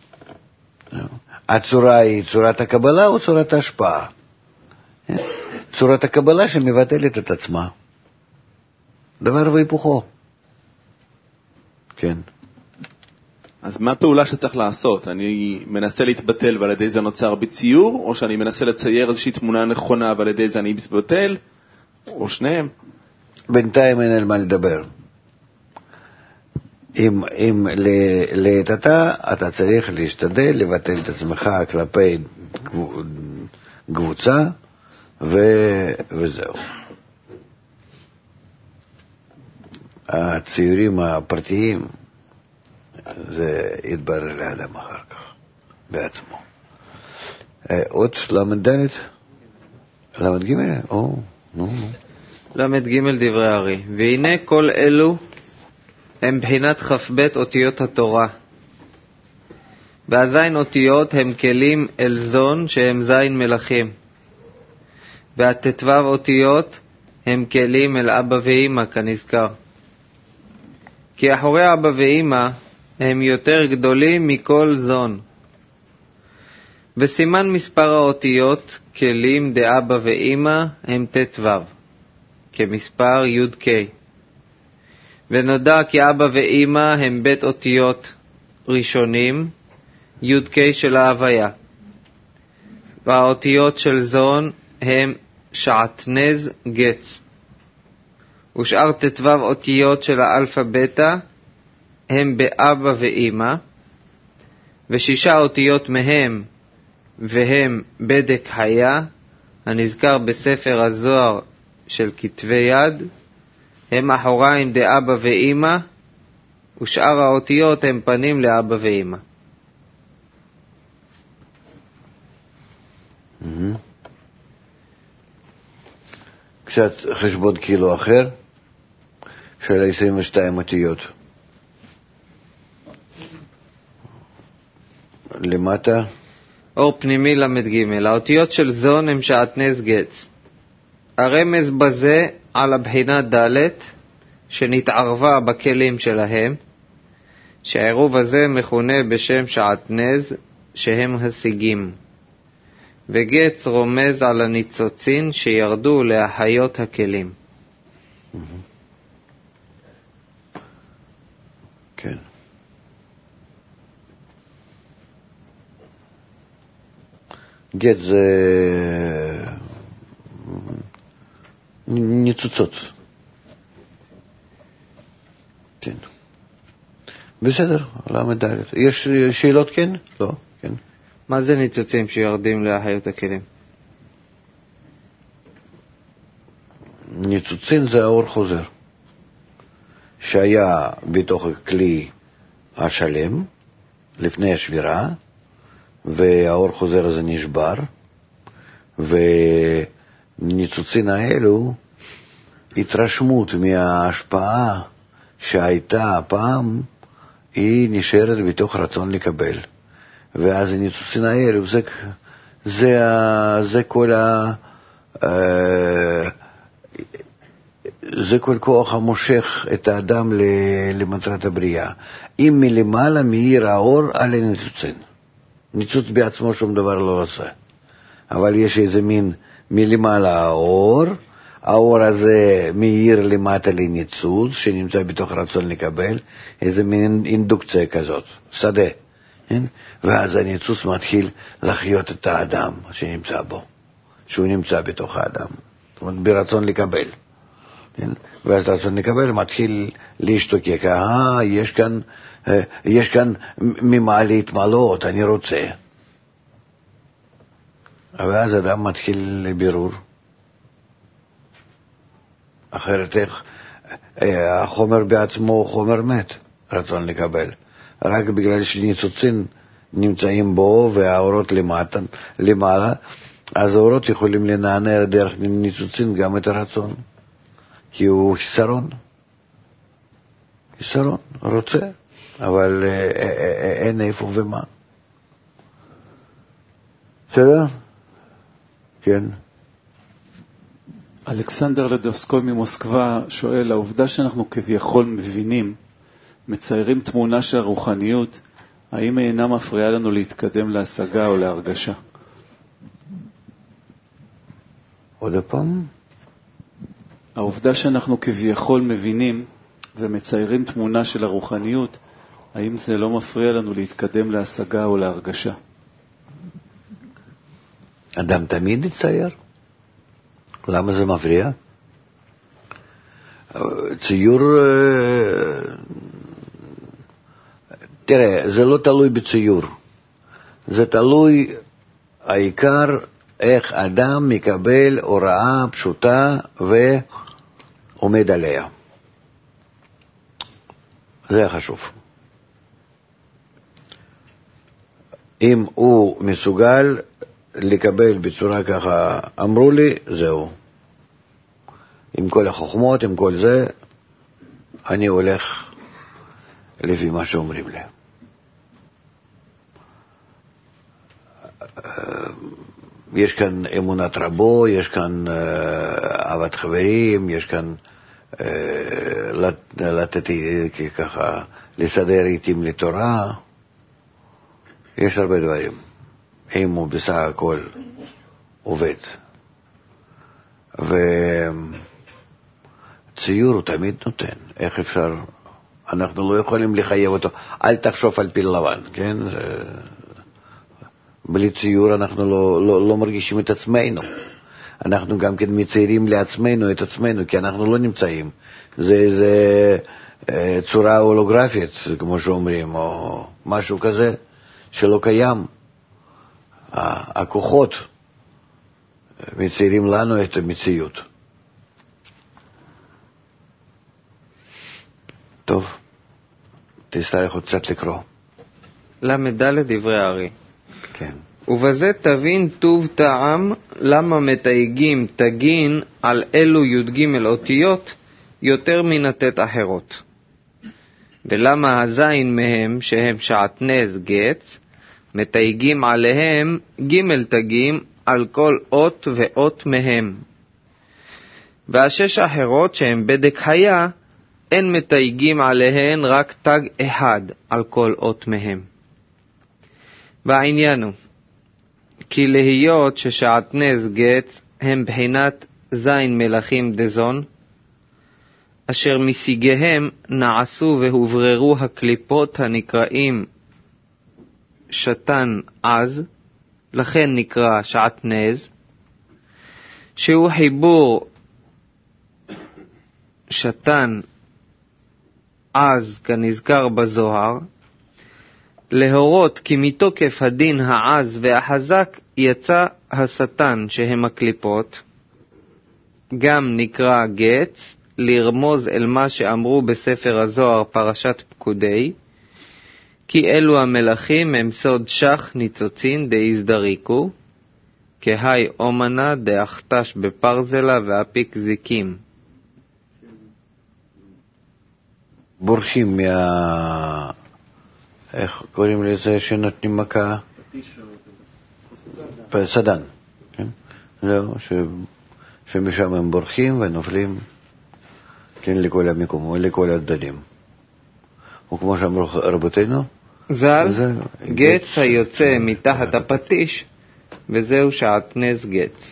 הצורה היא צורת הקבלה או צורת ההשפעה? צורת הקבלה שמבטלת את עצמה. דבר והיפוכו. כן. אז מה הפעולה שצריך לעשות? אני מנסה להתבטל ועל ידי זה נוצר בציור, או שאני מנסה לצייר איזושהי תמונה נכונה ועל ידי זה אני מתבטל, או שניהם? בינתיים אין על מה לדבר. אם, אם לעת אתה, אתה צריך להשתדל לבטל את עצמך כלפי קבוצה, ו, וזהו. הציורים הפרטיים, זה יתברר לאדם אחר כך, בעצמו. עוד למד ד' למד ג' או, נו, נו. למד ג' דברי הארי. והנה כל אלו הם בחינת כ"ב אותיות התורה. והזין אותיות הם כלים אל זון שהם זין מלכים. והט"ו אותיות הם כלים אל אבא ואמא כנזכר. כי אחורי אבא ואמא הם יותר גדולים מכל זון. וסימן מספר האותיות כלים דאבא ואמא הם ט"ו, כמספר י' ק'. ונודע כי אבא ואמא הם בית אותיות ראשונים, י' ק' של ההוויה. והאותיות של זון הם שעטנז גץ. ושאר ט"ו אותיות של האלפא בטא הם באבא ואמא, ושישה אותיות מהם והם בדק היה, הנזכר בספר הזוהר של כתבי יד, הם אחוריים דאבא ואמא, ושאר האותיות הם פנים לאבא ואמא. קצת חשבון קילו אחר של עשרים ושתיים אותיות. למטה אור פנימי למד ג'. האותיות של זון הם שעטנז גץ. הרמז בזה על הבחינה ד' שנתערבה בכלים שלהם, שהעירוב הזה מכונה בשם שעטנז, שהם השיגים. וגץ רומז על הניצוצין שירדו להחיות הכלים. כן. גט זה ניצוצות. כן. בסדר, למד ד'. יש שאלות כן? לא, כן. מה זה ניצוצים שיורדים להחיות הכלים? ניצוצין זה האור חוזר, שהיה בתוך הכלי השלם לפני השבירה, והאור חוזר הזה נשבר, וניצוצין האלו התרשמות מההשפעה שהייתה פעם, היא נשארת בתוך רצון לקבל. ואז הניצוצין האלו, זה, זה, זה כל ה... זה כל כוח המושך את האדם למטרת הבריאה. אם מלמעלה מאיר האור על הניצוצין. ניצוץ בעצמו שום דבר לא עושה. אבל יש איזה מין מלמעלה האור, האור הזה מאיר למטה לניצוץ, שנמצא בתוך רצון לקבל, איזה מין אינדוקציה כזאת, שדה. כן? ואז הניצוץ מתחיל לחיות את האדם שנמצא בו, שהוא נמצא בתוך האדם. זאת אומרת, ברצון לקבל. כן? ואז רצון לקבל מתחיל להשתוקק, אה, יש כאן, יש כאן ממה להתמלות, אני רוצה. ואז אדם מתחיל לבירור. אחרת איך, החומר בעצמו חומר מת, רצון לקבל. רק בגלל שניצוצין נמצאים בו והאורות למטה, למעלה, אז האורות יכולים לנענע דרך ניצוצין גם את הרצון. כי הוא חיסרון. חיסרון, רוצה, אבל אין איפה ומה. בסדר? כן. אלכסנדר לדוסקוי ממוסקבה שואל, העובדה שאנחנו כביכול מבינים, מציירים תמונה של הרוחניות, האם היא אינה מפריעה לנו להתקדם להשגה או להרגשה? עוד פעם? העובדה שאנחנו כביכול מבינים ומציירים תמונה של הרוחניות, האם זה לא מפריע לנו להתקדם להשגה או להרגשה? אדם תמיד יצייר. למה זה מפריע? ציור, תראה, זה לא תלוי בציור. זה תלוי, העיקר, איך אדם מקבל הוראה פשוטה ועומד עליה. זה חשוב. אם הוא מסוגל לקבל בצורה ככה, אמרו לי, זהו. עם כל החוכמות, עם כל זה, אני הולך לפי מה שאומרים לי. יש כאן אמונת רבו, יש כאן אהבת חברים, יש כאן לתת ככה, לסדר עיתים לתורה, יש הרבה דברים. אם הוא בסך הכל עובד. וציור הוא תמיד נותן. איך אפשר? אנחנו לא יכולים לחייב אותו. אל תחשוב על פיל לבן, כן? בלי ציור אנחנו לא, לא, לא מרגישים את עצמנו. אנחנו גם כן מציירים לעצמנו את עצמנו, כי אנחנו לא נמצאים. זה, זה צורה הולוגרפית, כמו שאומרים, או משהו כזה שלא קיים. הכוחות מציירים לנו את המציאות. טוב, תצטרך עוד קצת לקרוא. למד דברי הארי. כן. ובזה תבין טוב טעם למה מתייגים תגין על אלו י"ג אותיות יותר מן הט' אחרות. ולמה הזין מהם שהם שעטנז גץ מתייגים עליהם ג' תגים על כל אות ואות מהם. והשש אחרות שהם בדק היה אין מתייגים עליהן רק תג אחד על כל אות מהם. והעניין הוא כי להיות ששעטנז גץ הם בחינת זין מלכים דזון, אשר משיגיהם נעשו והובררו הקליפות הנקראים שתן עז, לכן נקרא שעטנז, שהוא חיבור שתן עז כנזכר בזוהר, להורות כי מתוקף הדין העז והחזק יצא השטן שהם הקליפות, גם נקרא גץ, לרמוז אל מה שאמרו בספר הזוהר פרשת פקודי, כי אלו המלכים הם סוד שח ניצוצין דהזדריקו, כהי אומנה דאחתש בפרזלה ואפיק זיקים. בורחים מה... איך קוראים לזה שנותנים מכה? סדן. כן? זהו, ש... שמשם הם בורחים ונופלים, כן, לכל המקום, לכל הצדדים. וכמו שאמרו רבותינו, ז"ל, גץ היוצא מתחת הפטיש, וזהו שעטנז גץ.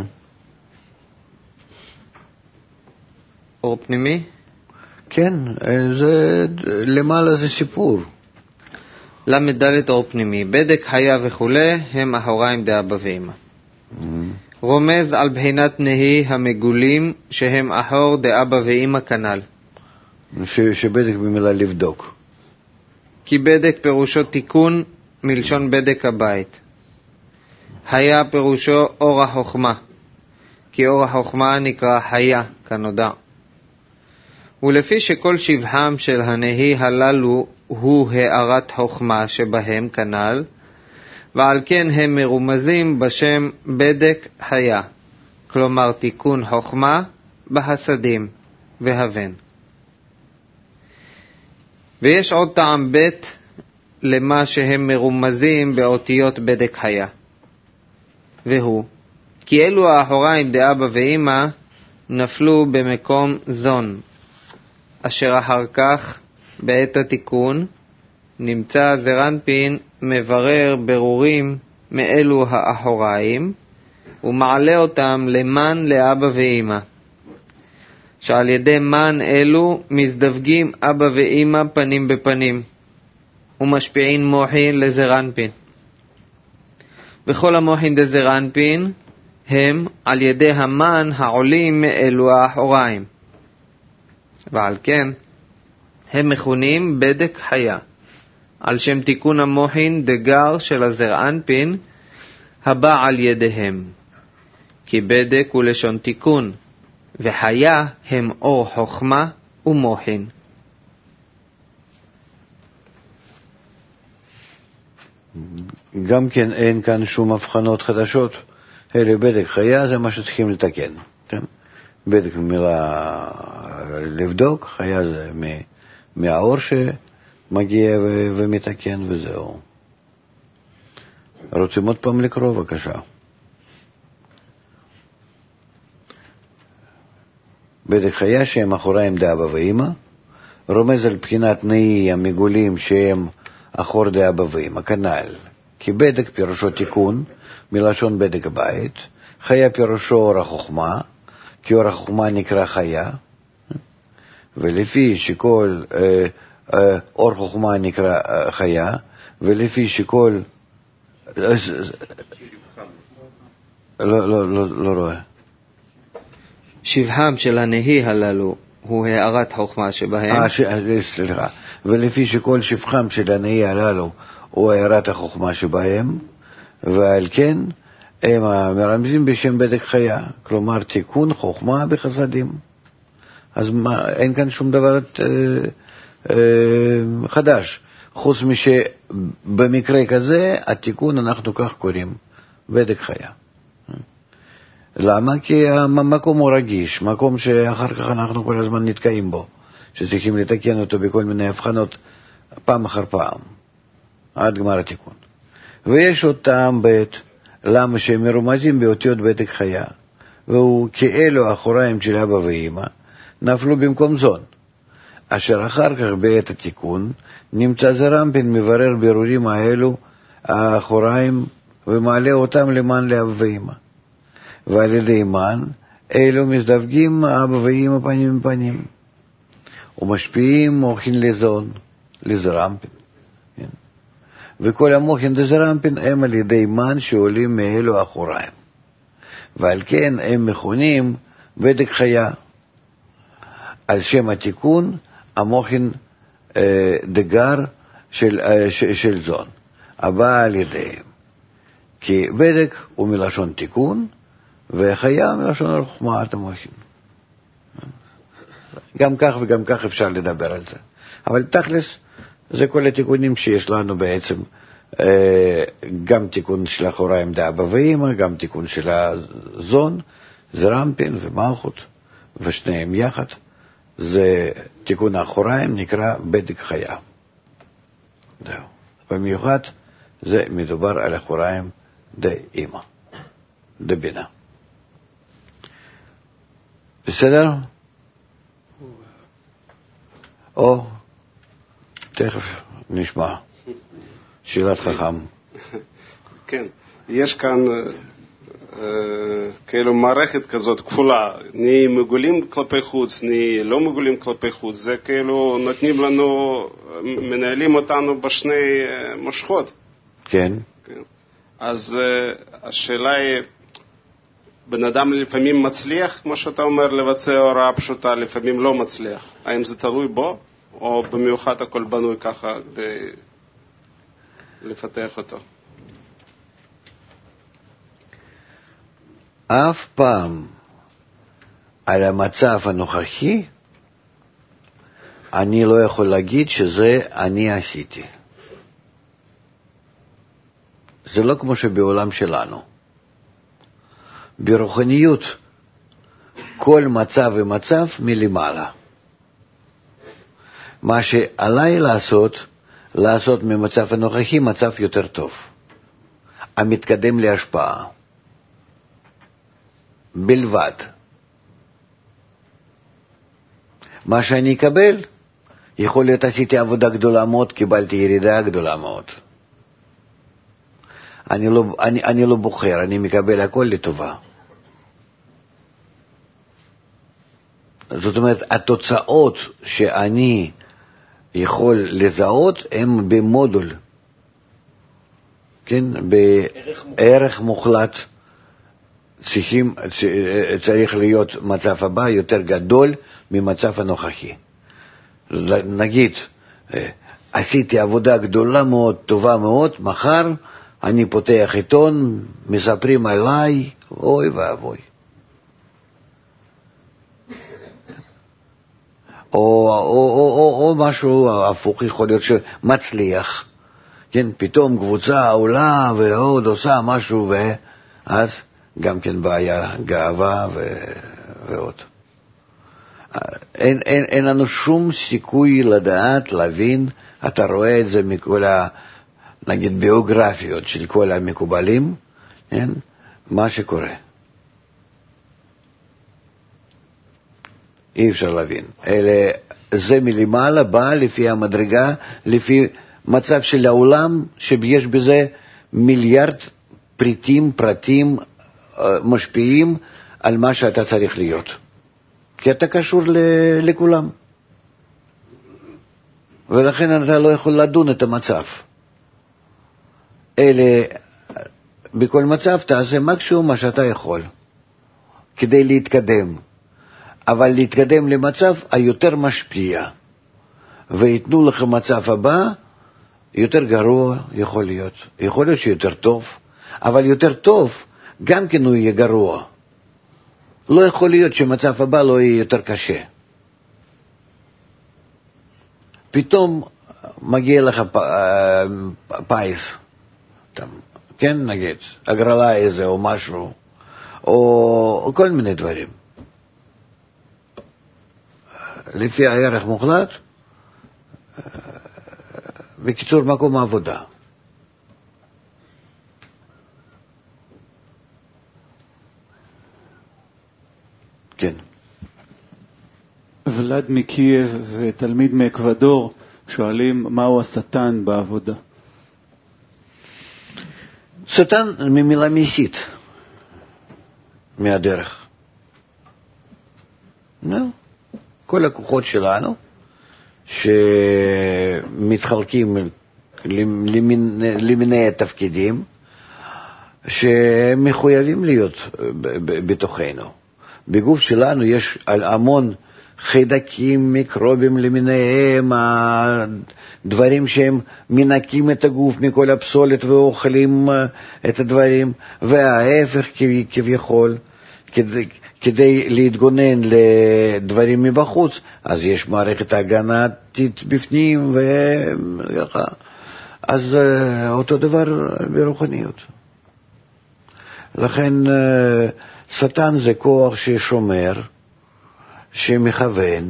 אור פנימי? כן, זה, למעלה זה סיפור. למד ד' אור פנימי, בדק היה וכו' הם אחוריים דאבא ואמא. רומז על בחינת נהי המגולים שהם אחור דאבא ואמא כנ"ל. ש, שבדק במילה לבדוק. כי בדק פירושו תיקון מלשון בדק הבית. היה פירושו אור החוכמה, כי אור החוכמה נקרא היה כנודע. ולפי שכל שבחם של הנהי הללו הוא הערת חוכמה שבהם כנ"ל, ועל כן הם מרומזים בשם בדק היה, כלומר תיקון חוכמה בהסדים והבן. ויש עוד טעם ב' למה שהם מרומזים באותיות בדק היה, והוא כי אלו האחוריים דאבא ואמא נפלו במקום זון, אשר אחר כך בעת התיקון נמצא זרנפין מברר ברורים מאלו האחוריים, ומעלה אותם למן לאבא ואמא, שעל ידי מן אלו מזדווגים אבא ואמא פנים בפנים, ומשפיעין מוחין לזרנפין. וכל המוחין דזרנפין הם על ידי המן העולים מאלו האחוריים, ועל כן הם מכונים בדק חיה, על שם תיקון המוחין דגר של הזרענפין הבא על ידיהם. כי בדק הוא לשון תיקון, וחיה הם אור חוכמה ומוחין. גם כן אין כאן שום הבחנות חדשות, אלה בדק חיה זה מה שצריכים לתקן, כן? בדק מילה לבדוק, חיה זה מהאור שמגיע ו- ומתקן וזהו. רוצים עוד פעם לקרוא? בבקשה. בדק חיה שהם אחוריים דאבא ואמא, רומז על בחינת נאי המגולים שהם אחור דאבא ואמא, כנ"ל. כי בדק פירושו תיקון, מלשון בדק הבית, חיה פירושו אור החוכמה, כי אור החוכמה נקרא חיה, ולפי שכל אה, אה, אור חוכמה נקרא אה, חיה, ולפי שכל... אה, לא, לא, לא, לא רואה. שבהם של הנהי הללו הוא הערת חוכמה שבהם. אה, ש... סליחה. ולפי שכל שבחם של הנהי הללו הוא הערת החוכמה שבהם, ועל כן הם מרמזים בשם בדק חיה, כלומר תיקון חוכמה בחסדים. אז מה, אין כאן שום דבר אה, אה, חדש, חוץ משבמקרה כזה התיקון אנחנו כך קוראים בדק חיה. למה? כי המקום הוא רגיש, מקום שאחר כך אנחנו כל הזמן נתקעים בו, שצריכים לתקן אותו בכל מיני הבחנות פעם אחר פעם, עד גמר התיקון. ויש עוד טעם בית, למה שהם מרומזים באותיות בדק חיה, והוא כאלו אחוריים של אבא ואמא, נפלו במקום זון, אשר אחר כך בעת התיקון נמצא זרנפין מברר בירורים האלו האחוריים ומעלה אותם למען לאבא ואמא. ועל ידי מן אלו מזדווגים אבא ואמא פנים בפנים ומשפיעים מוחין לזון, לזרנפין. וכל המוחין דזרנפין הם על ידי מן שעולים מאלו אחוריים, ועל כן הם מכונים בדק חיה, על שם התיקון המוחין אה, דגר של, אה, ש, של זון הבא על ידיהם. כי בדק הוא מלשון תיקון, וחיה מלשון חוכמת המוחין. גם כך וגם כך אפשר לדבר על זה, אבל תכלס זה כל התיקונים שיש לנו בעצם, גם תיקון של אחוריים דאבא ואמא, גם תיקון של הזון, זרנפין ומלכות, ושניהם יחד, זה תיקון האחוריים נקרא בדק חיה. זהו. במיוחד זה מדובר על אחוריים דאמא, דבינה. בסדר? או, תכף נשמע. שאלת חכם. כן, יש כאן כאילו מערכת כזאת כפולה, נהי מגולים כלפי חוץ, נהי לא מגולים כלפי חוץ, זה כאילו נותנים לנו, מנהלים אותנו בשני מושכות. כן. אז השאלה היא, בן אדם לפעמים מצליח, כמו שאתה אומר, לבצע הוראה פשוטה, לפעמים לא מצליח. האם זה תלוי בו, או במיוחד הכל בנוי ככה כדי לפתח אותו? אף פעם על המצב הנוכחי אני לא יכול להגיד שזה אני עשיתי. זה לא כמו שבעולם שלנו. ברוחניות כל מצב ומצב מלמעלה. מה שעליי לעשות, לעשות ממצב הנוכחי מצב יותר טוב, המתקדם להשפעה. בלבד. מה שאני אקבל, יכול להיות עשיתי עבודה גדולה מאוד, קיבלתי ירידה גדולה מאוד. אני לא, אני, אני לא בוחר, אני מקבל הכל לטובה. זאת אומרת, התוצאות שאני יכול לזהות הן במודול, כן, בערך מוחלט. צריכים, צריך להיות מצב הבא יותר גדול ממצב הנוכחי. נגיד, עשיתי עבודה גדולה מאוד, טובה מאוד, מחר אני פותח עיתון, מספרים עליי, אוי ואבוי. או, או, או, או, או משהו הפוך, יכול להיות שמצליח, כן, פתאום קבוצה עולה ועוד עושה משהו, ואז גם כן בעיה, גאווה ו... ועוד. אין, אין, אין לנו שום סיכוי לדעת, להבין, אתה רואה את זה מכל ה... נגיד ביוגרפיות של כל המקובלים, כן? מה שקורה. אי אפשר להבין. אלה, זה מלמעלה בא לפי המדרגה, לפי מצב של העולם, שיש בזה מיליארד פריטים, פרטים, משפיעים על מה שאתה צריך להיות. כי אתה קשור ל- לכולם. ולכן אתה לא יכול לדון את המצב. אלה, בכל מצב תעשה מקסימום מה שאתה יכול, כדי להתקדם. אבל להתקדם למצב היותר משפיע. ויתנו לך מצב הבא, יותר גרוע יכול להיות. יכול להיות שיותר טוב, אבל יותר טוב, גם כן הוא יהיה גרוע. לא יכול להיות שמצב הבא לא יהיה יותר קשה. פתאום מגיע לך פייס, כן, נגיד, הגרלה איזה או משהו, או כל מיני דברים. לפי הערך מוחלט, בקיצור מקום העבודה. כן. ולד מקייב ותלמיד מאקוודור שואלים מהו השטן בעבודה. שטן ממילה מסית, מהדרך. נו, כל הכוחות שלנו שמתחלקים למיני התפקידים שמחויבים להיות בתוכנו. בגוף שלנו יש המון חיידקים, מיקרובים למיניהם, דברים שהם מנקים את הגוף מכל הפסולת ואוכלים את הדברים, וההפך כביכול, כדי, כדי להתגונן לדברים מבחוץ, אז יש מערכת הגנתית בפנים וככה. אז אותו דבר ברוחניות. לכן שטן זה כוח ששומר, שמכוון,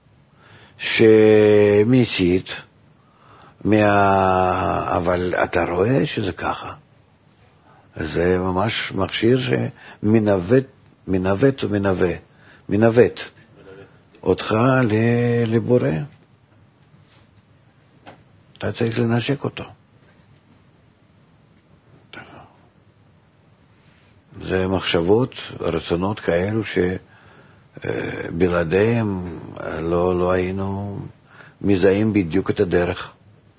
שמסית, מה... אבל אתה רואה שזה ככה. זה ממש מכשיר שמנווט, מנווט ומנווה, מנווט אותך לבורא. אתה צריך לנשק אותו. זה מחשבות, רצונות כאלו שבלעדיהם לא, לא היינו מזהים בדיוק את הדרך.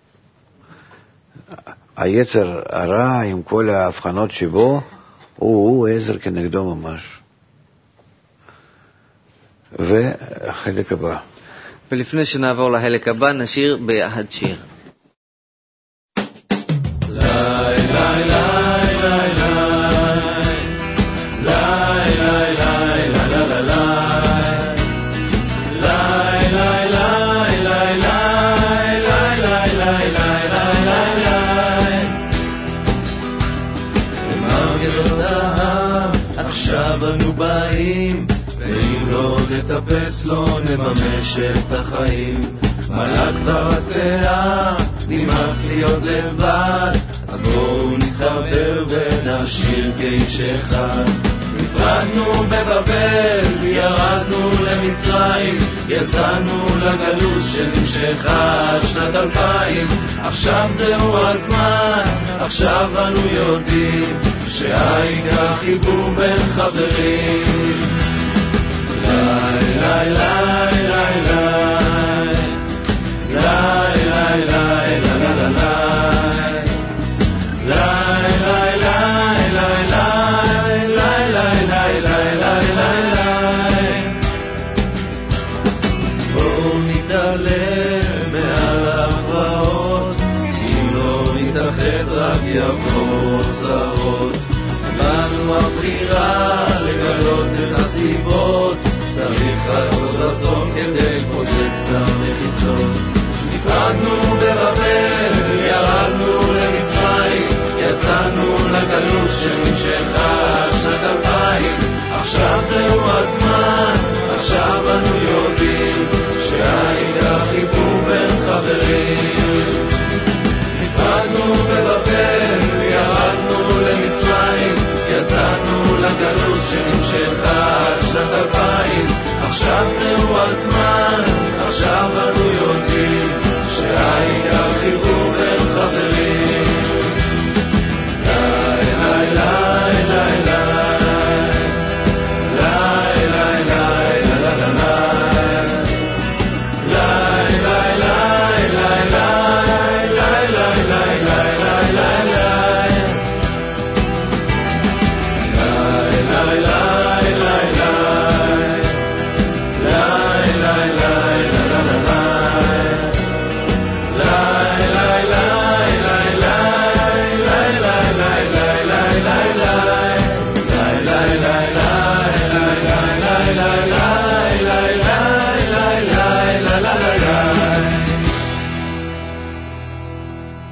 היצר הרע עם כל ההבחנות שבו הוא, הוא עזר כנגדו ממש. והחלק הבא. ולפני שנעבור לחלק הבא נשיר ביחד שיר. נטפס לא נממש את החיים, מלא כבר השיער, נמאס להיות לבד, אז בואו נתחבר ונשיר כאיש אחד. נפרדנו בבבל, ירדנו למצרים, יצאנו לגלות שנמשכה שנת אלפיים. עכשיו זהו הזמן, עכשיו אנו יודעים שהעיקר חיבור בין חברים. לי לי לי לי לי לי לי לי לי רק יבוא צרות. לנו הבחירה לגלות את הסיבות, צריך רק עוד רצון כדי לפוצץ את המחיצות. נפרדנו